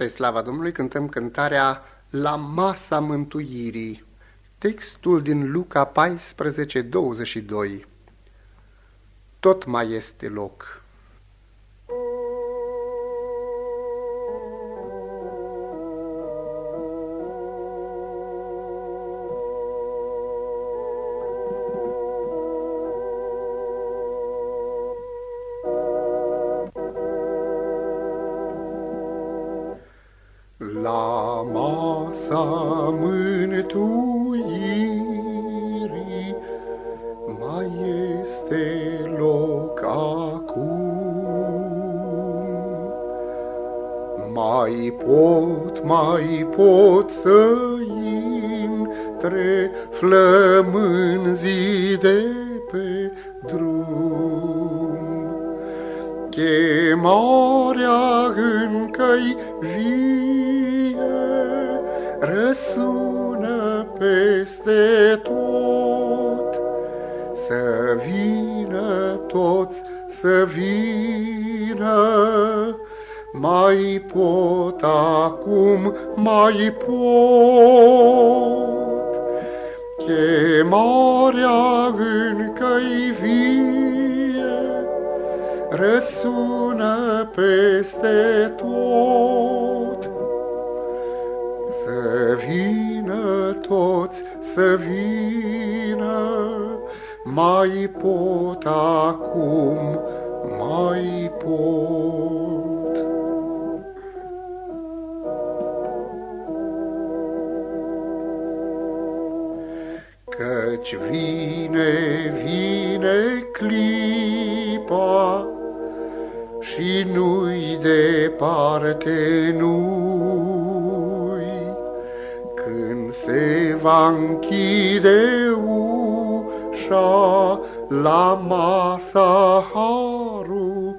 Spre slava Domnului cântăm cântarea La masa mântuirii, textul din Luca 14:22. Tot mai este loc. La masa mântuirii mai este loc acum. Mai pot să intre flămânzii de pe drum. Chemarea încă-i vie, răsună peste tot. Să vină toți, să vină, mai pot acum, mai pot. Chemarea încă-i vie, răsună peste tot. Să vină toți, să vină, mai pot acum, mai pot. Căci vine clipa și nu-i departe, nu-i, când se va închide ușa la masa harului.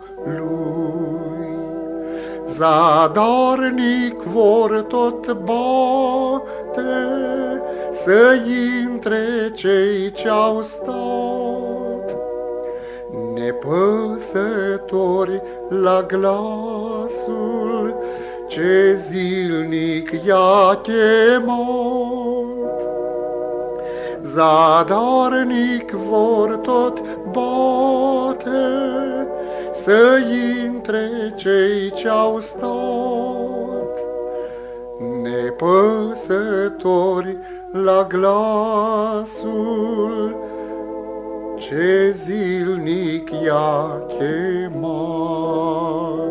Zadarnic vor tot bate să intre cei ce-au stat, nepăsători la glasul ce zilnic i-a chemat. Zadarnic vor tot bate să intre cei ce-au stat, nepăsători la glasul ce zilnic i-a chemat.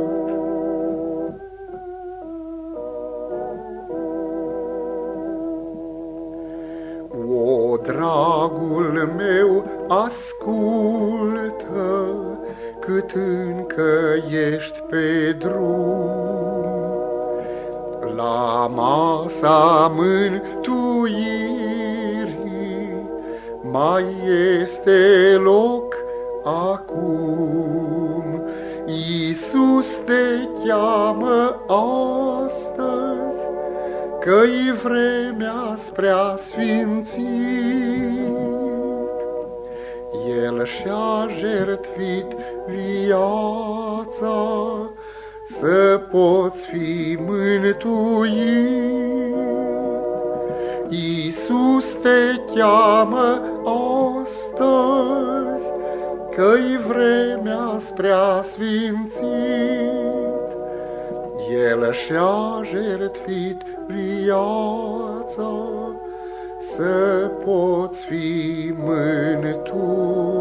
O, dragul meu, ascultă, cât încă ești pe drum. La masa mântuirii mai este loc acum. Iisus te cheamă astăzi, că-i vremea spre-a sfințit. El și-a jertfit viața să poți fi mântuit. Iisus te cheamă astăzi, că-i vremea spre-a sfințit. El și-a jertfit viața să poți fi mântuit.